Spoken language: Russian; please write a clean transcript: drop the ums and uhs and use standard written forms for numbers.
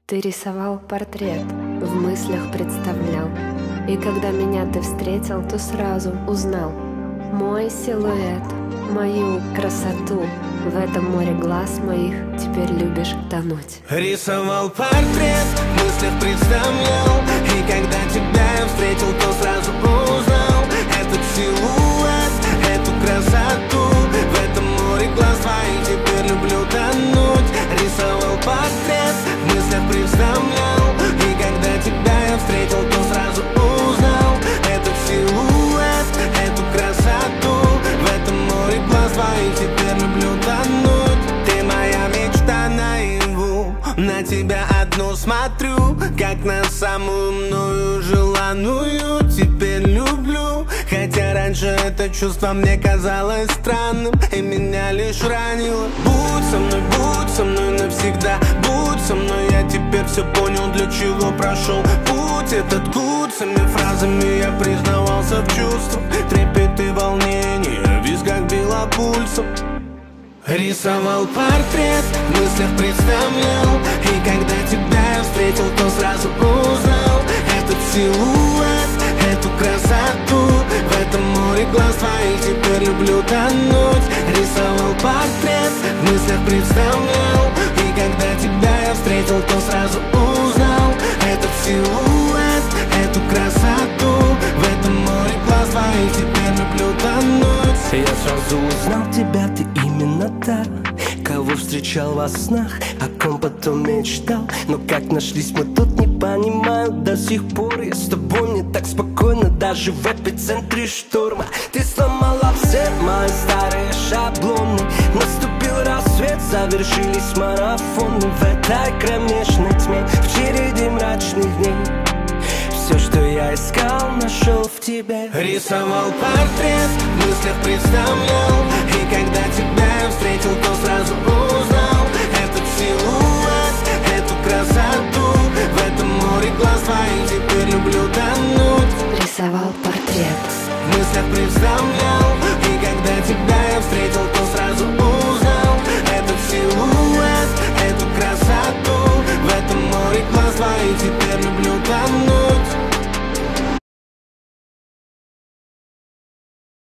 Ты рисовал портрет, в мыслях представлял. И когда меня ты встретил, то сразу узнал мой силуэт, мою красоту. В этом море глаз моих теперь любишь тонуть. Рисовал портрет, в мыслях представлял. И когда тебя я встретил, то сразу узнал этот силуэт, эту красоту. В этом море глаз твоих теперь люблю тонуть. Рисовал портрет, в мыслях представлял. И когда тебя я встретил, то сразу узнал этот силуэт, эту красоту. В этом море глаз твоих теперь люблю тонуть. Ты моя мечта наяву, на тебя одну смотрю, как на самую мною желанную. Теперь люблю, хотя раньше это чувство мне казалось странным и меня лишь ранило. Будь со мной навсегда, будь со мной. Я теперь все понял, для чего прошел путь этот куцами фразами. Я признавался в чувствах, трепет и волнение, в висках било пульсом. Рисовал портрет, в мыслях представлял. И когда тебя я встретил, то сразу узнал этот силуэт, эту красоту. В этом море глаз твоих теперь люблю тонуть. Рисовал портрет, в мыслях представлял. И когда тебя я встретил, то сразу узнал этот силуэт, эту красоту. В этом море глаз твоих теперь люблю тонуть. Я сразу узнал тебя, ты именно та, кого встречал во снах, о ком потом мечтал. Но как нашлись мы тут, не понимаю до сих пор. Я с тобой, мне так спокойно, даже в эпицентре шторма. Ты сломала все мои старые шаблоны. Наступил рассвет, завершились марафоны. В этой кромешной тьме, в череде мрачных дней, все, что я искал, нашел в тебе. Рисовал портрет, в мыслях представлял. И когда тебя я встретил, то сразу узнал этот силуэт, эту красоту. В этом море глаз твоих теперь люблю тонуть. Рисовал портрет, в мыслях представлял. И когда тебя я встретил, то сразу узнал этот силуэт, эту красоту. В этом море глаз твоих теперь